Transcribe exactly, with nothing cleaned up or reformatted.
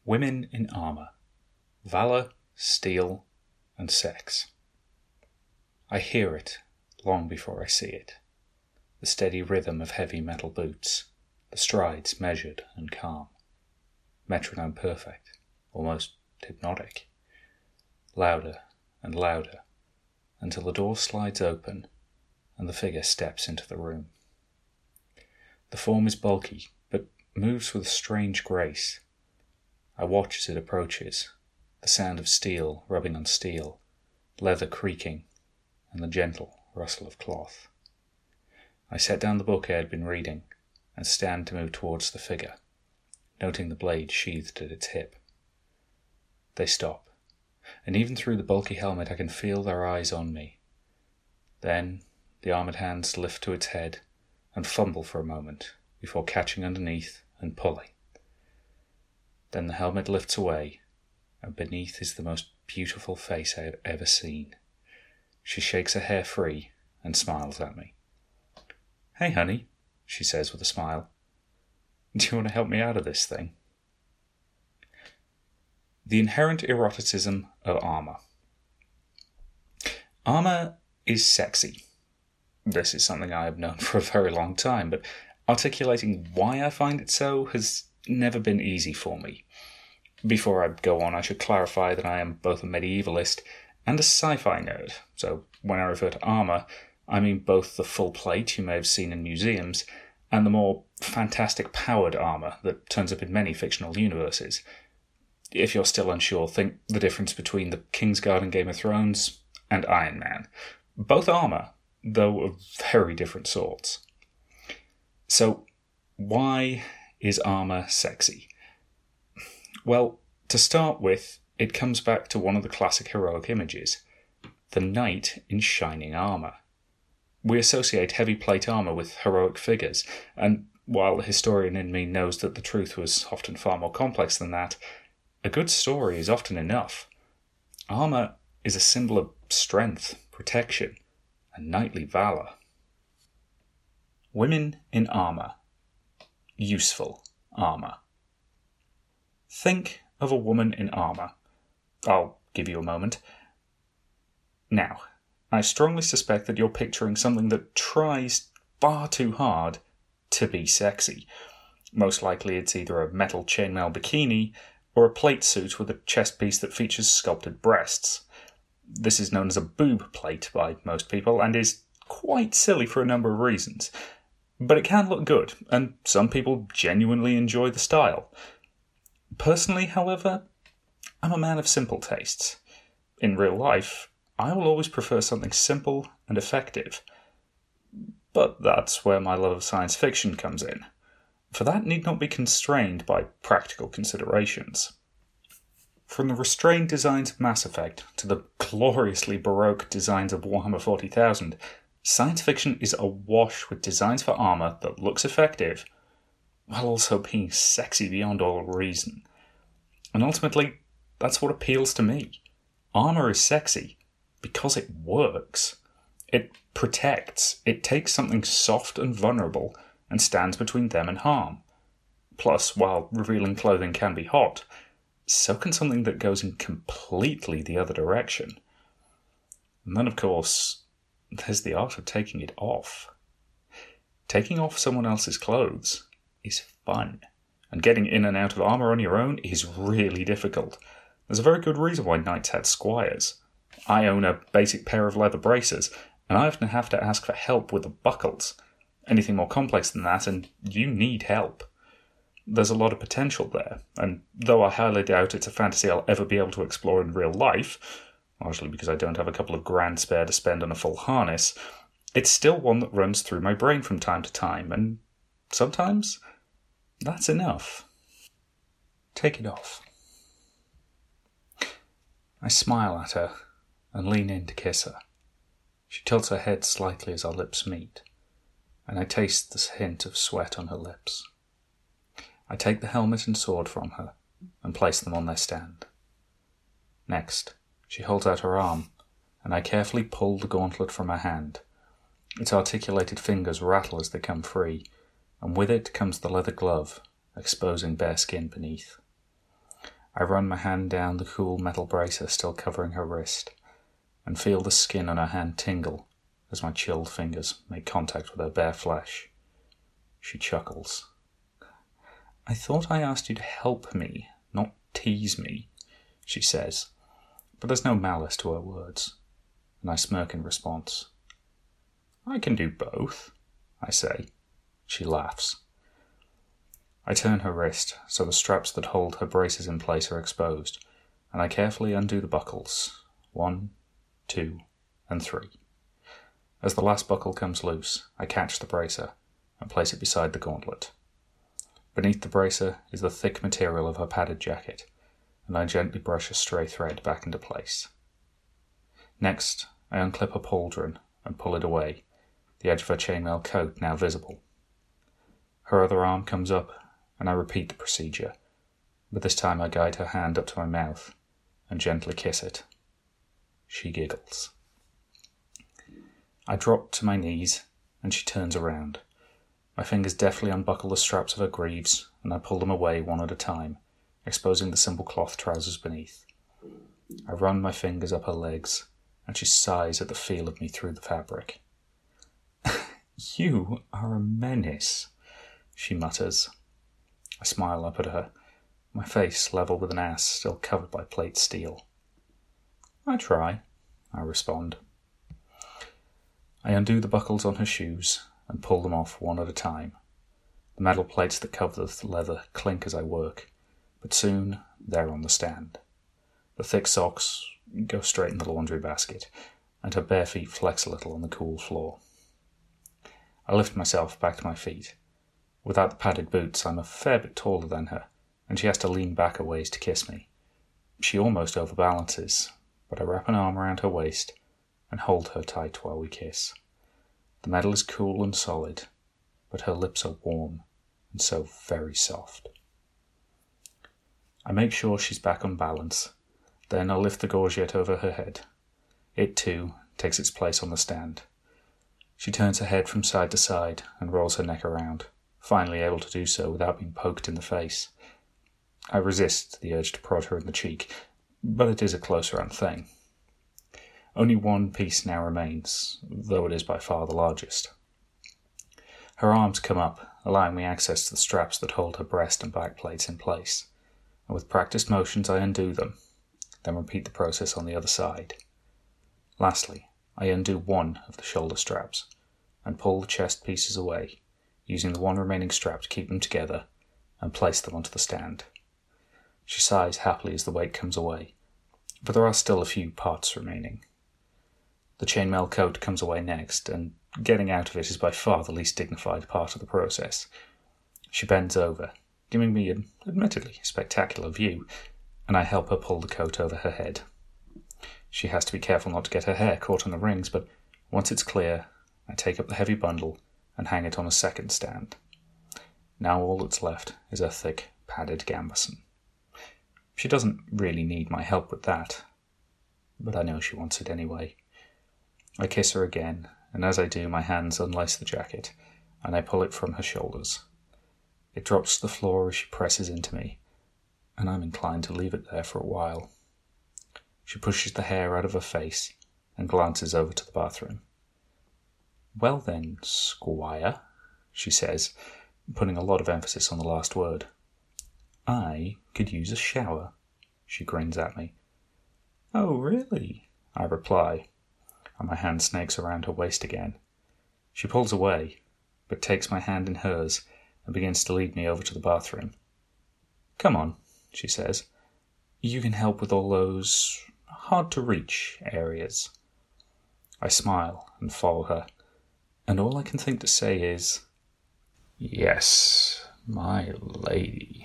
Women in armour, valour, steel, and sex. I hear it long before I see it, the steady rhythm of heavy metal boots, the strides measured and calm, metronome perfect, almost hypnotic, louder and louder, until the door slides open and the figure steps into the room. The form is bulky, but moves with a strange grace. I watch as it approaches, the sound of steel rubbing on steel, leather creaking, and the gentle rustle of cloth. I set down the book I had been reading and stand to move towards the figure, noting the blade sheathed at its hip. They stop, and even through the bulky helmet I can feel their eyes on me. Then the armoured hands lift to its head and fumble for a moment before catching underneath and pulling. Then the helmet lifts away, and beneath is the most beautiful face I have ever seen. She shakes her hair free and smiles at me. "Hey, honey," she says with a smile. "Do you want to help me out of this thing?" The inherent eroticism of armour. Armour is sexy. This is something I have known for a very long time, but articulating why I find it so has never been easy for me. Before I go on, I should clarify that I am both a medievalist and a sci-fi nerd, so when I refer to armour, I mean both the full plate you may have seen in museums and the more fantastic powered armour that turns up in many fictional universes. If you're still unsure, think the difference between the Kingsguard in Game of Thrones and Iron Man. Both armour, though of very different sorts. So, why is armour sexy? Well, to start with, it comes back to one of the classic heroic images, the knight in shining armour. We associate heavy plate armour with heroic figures, and while the historian in me knows that the truth was often far more complex than that, a good story is often enough. Armour is a symbol of strength, protection, and knightly valour. Women in armour. Useful armour. Think of a woman in armour. I'll give you a moment. Now, I strongly suspect that you're picturing something that tries far too hard to be sexy. Most likely it's either a metal chainmail bikini or a plate suit with a chest piece that features sculpted breasts. This is known as a boob plate by most people and is quite silly for a number of reasons. But it can look good, and some people genuinely enjoy the style. Personally, however, I'm a man of simple tastes. In real life, I will always prefer something simple and effective. But that's where my love of science fiction comes in, for that need not be constrained by practical considerations. From the restrained designs of Mass Effect to the gloriously baroque designs of Warhammer forty thousand, science fiction is awash with designs for armour that looks effective, while also being sexy beyond all reason. And ultimately, that's what appeals to me. Armour is sexy because it works. It protects. It takes something soft and vulnerable and stands between them and harm. Plus, while revealing clothing can be hot, so can something that goes in completely the other direction. And then, of course, there's the art of taking it off. Taking off someone else's clothes is fun, and getting in and out of armour on your own is really difficult. There's a very good reason why knights had squires. I own a basic pair of leather braces, and I often have to ask for help with the buckles. Anything more complex than that, and you need help. There's a lot of potential there, and though I highly doubt it's a fantasy I'll ever be able to explore in real life, largely because I don't have a couple of grand spare to spend on a full harness, it's still one that runs through my brain from time to time, and sometimes that's enough. Take it off. I smile at her and lean in to kiss her. She tilts her head slightly as our lips meet, and I taste the hint of sweat on her lips. I take the helmet and sword from her and place them on their stand. Next, she holds out her arm, and I carefully pull the gauntlet from her hand. Its articulated fingers rattle as they come free, and with it comes the leather glove, exposing bare skin beneath. I run my hand down the cool metal bracer still covering her wrist, and feel the skin on her hand tingle as my chilled fingers make contact with her bare flesh. She chuckles. "I thought I asked you to help me, not tease me," she says, but there's no malice to her words, and I smirk in response. "I can do both," I say. She laughs. I turn her wrist so the straps that hold her braces in place are exposed, and I carefully undo the buckles. One, two, and three. As the last buckle comes loose, I catch the bracer and place it beside the gauntlet. Beneath the bracer is the thick material of her padded jacket, and I gently brush a stray thread back into place. Next, I unclip her pauldron and pull it away, the edge of her chainmail coat now visible. Her other arm comes up, and I repeat the procedure, but this time I guide her hand up to my mouth and gently kiss it. She giggles. I drop to my knees, and she turns around. My fingers deftly unbuckle the straps of her greaves, and I pull them away one at a time, exposing the simple cloth trousers beneath. I run my fingers up her legs, and she sighs at the feel of me through the fabric. "You are a menace," she mutters. I smile up at her, my face level with an ass still covered by plate steel. "I try," I respond. I undo the buckles on her shoes and pull them off one at a time. The metal plates that cover the leather clink as I work, but soon they're on the stand. The thick socks go straight in the laundry basket, and her bare feet flex a little on the cool floor. I lift myself back to my feet. Without the padded boots, I'm a fair bit taller than her, and she has to lean back a ways to kiss me. She almost overbalances, but I wrap an arm around her waist and hold her tight while we kiss. The metal is cool and solid, but her lips are warm and so very soft. I make sure she's back on balance, then I lift the gorget over her head. It, too, takes its place on the stand. She turns her head from side to side and rolls her neck around, finally able to do so without being poked in the face. I resist the urge to prod her in the cheek, but it is a close-round thing. Only one piece now remains, though it is by far the largest. Her arms come up, allowing me access to the straps that hold her breast and back plates in place, and with practiced motions I undo them, then repeat the process on the other side. Lastly, I undo one of the shoulder straps and pull the chest pieces away, using the one remaining strap to keep them together, and place them onto the stand. She sighs happily as the weight comes away, but there are still a few parts remaining. The chainmail coat comes away next, and getting out of it is by far the least dignified part of the process. She bends over, giving me an admittedly spectacular view, and I help her pull the coat over her head. She has to be careful not to get her hair caught in the rings, but once it's clear, I take up the heavy bundle and hang it on a second stand. Now all that's left is a thick, padded gambeson. She doesn't really need my help with that, but I know she wants it anyway. I kiss her again, and as I do, my hands unlace the jacket, and I pull it from her shoulders. It drops to the floor as she presses into me, and I'm inclined to leave it there for a while. She pushes the hair out of her face and glances over to the bathroom. "Well then, Squire," she says, putting a lot of emphasis on the last word. "I could use a shower," she grins at me. "Oh, really?" I reply, and my hand snakes around her waist again. She pulls away, but takes my hand in hers and begins to lead me over to the bathroom. "Come on," she says. "You can help with all those hard-to-reach areas." I smile and follow her, and all I can think to say is, "Yes, my lady."